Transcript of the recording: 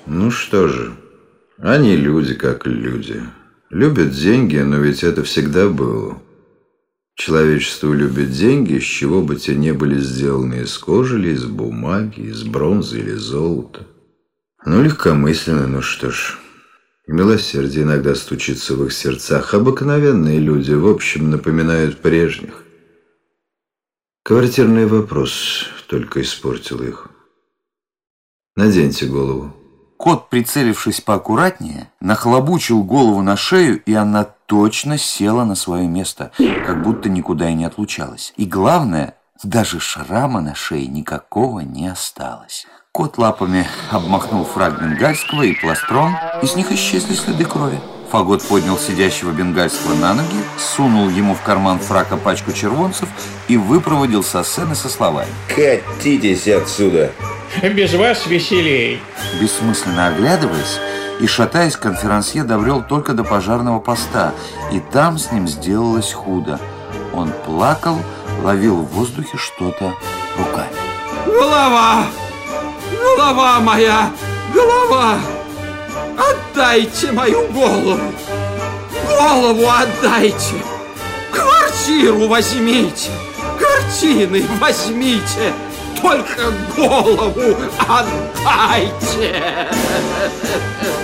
Ну что же, они люди как люди. Любят деньги, но ведь это всегда было. Человечество любит деньги, с чего бы те не были сделаны, из кожи или из бумаги, из бронзы или золота. Ну, легкомысленно, ну что ж. Милосердие иногда стучится в их сердцах. Обыкновенные люди, в общем, напоминают прежних. Квартирный вопрос только испортил их. Наденьте голову. Кот, прицелившись поаккуратнее, нахлобучил голову на шею, и она точно села на свое место, как будто никуда и не отлучалась. И главное, даже шрама на шее никакого не осталось. Кот лапами обмахнул фрак бенгальского и пластрон, и с них исчезли следы крови. Фагот поднял сидящего бенгальского на ноги, сунул ему в карман фрака пачку червонцев и выпроводил со сцены со словами: «Катитесь отсюда! Без вас веселей!» Бессмысленно оглядываясь и шатаясь, конферансье добрел только до пожарного поста, и там с ним сделалось худо. Он плакал, ловил в воздухе что-то руками. Голова! Голова моя! Голова! Отдайте мою голову! Голову отдайте! Квартиру возьмите! Картины возьмите! Только голову отдайте!